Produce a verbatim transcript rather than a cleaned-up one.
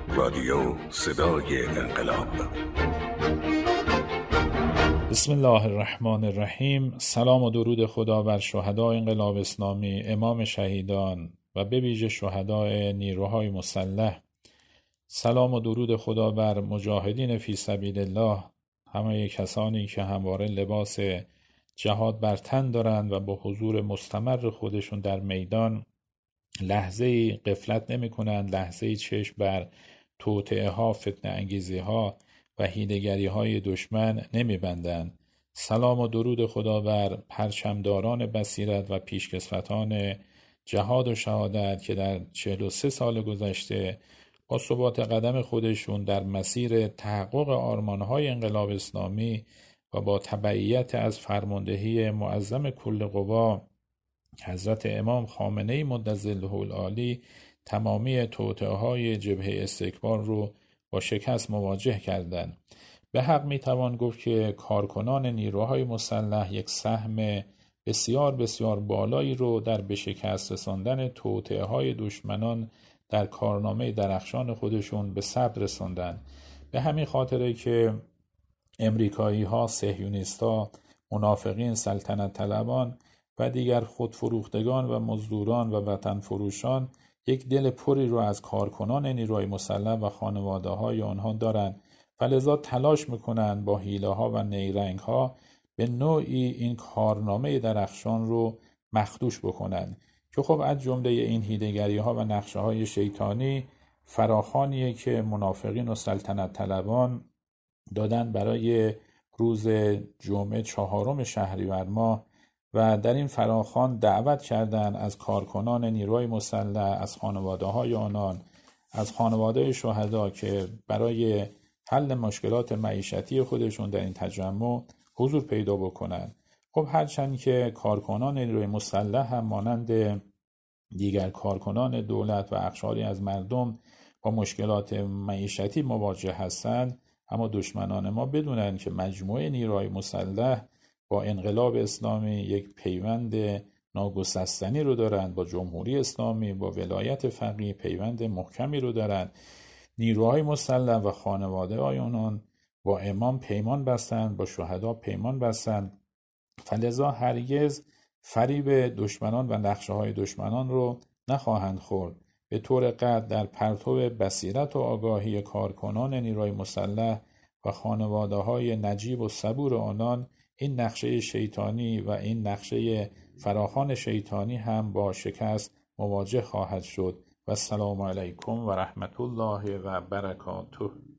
رادیو صدای انقلاب. بسم الله الرحمن الرحیم. سلام و درود خدا بر شهدای انقلاب اسلامی، امام شهیدان و به ویژه شهدای نیروهای مسلح. سلام و درود خدا بر مجاهدین فی سبیل الله، همه کسانی که همواره لباس جهاد بر تن دارند و با حضور مستمر خودشون در میدان لحظه‌ای غفلت نمی‌کنند، لحظه‌ای چشم بر توطئه ها، فتنه انگیزی ها و هیله‌گری های دشمن نمی‌بندند. سلام و درود خدا بر پرچمداران بصیرت و پیشکسوتان جهاد و شهادت که در چهل و سه سال گذشته با ثبات قدم خودشون در مسیر تحقق آرمان‌های انقلاب اسلامی و با تبعیت از فرماندهی معظم کل قوا حضرت امام خامنه‌ای مدظله العالی تمامی توطئه‌های جبهه استکبار رو با شکست مواجه کردند. به حق میتوان گفت که کارکنان نیروهای مسلح یک سهم بسیار بسیار بالایی رو در به شکست رساندن توطئه‌های دشمنان در کارنامه درخشان خودشون به ثبت رساندن. به همین خاطره که امریکایی‌ها، صهیونیست‌ها، منافقین، سلطنت طلبان و دیگر خودفروختگان و مزدوران و وطن فروشان یک دل پری رو از کارکنان نیروهای مسلح و خانواده های آنها دارند و لذا تلاش میکنند با حیله ها و نیرنگ ها به نوعی این کارنامه درخشان رو مخدوش بکنند که خب از جمله این حیله‌گری ها و نقشه های شیطانی فراخوانیه که منافقین و سلطنت طلبان دادن برای روز جمعه چهارم شهریور ماه و در این فراخوان دعوت کردند از کارکنان نیروهای مسلح، از خانواده های آنان، از خانواده شهدا که برای حل مشکلات معیشتی خودشون در این تجمع حضور پیدا بکنند. خب هرچند که کارکنان نیروهای مسلح هم مانند دیگر کارکنان دولت و اقشاری از مردم با مشکلات معیشتی مواجه هستند، اما دشمنان ما بدونند که مجموعه نیروهای مسلح با انقلاب اسلامی یک پیوند ناگسستنی رو دارند، با جمهوری اسلامی، با ولایت فقیه پیوند محکمی رو دارند. نیروهای مسلح و خانواده های آنان با امام پیمان بستند، با شهدا پیمان بستند، فلذا هرگز فریب دشمنان و نقشه های دشمنان رو نخواهند خورد. به طور قطع در پرتو بصیرت و آگاهی کارکنان نیروهای مسلح و خانواده های نجیب و صبور آنان این نقشه شیطانی و این نقشه فراخوان شیطانی هم با شکست مواجه خواهد شد. و السلام علیکم و رحمت الله و برکاته.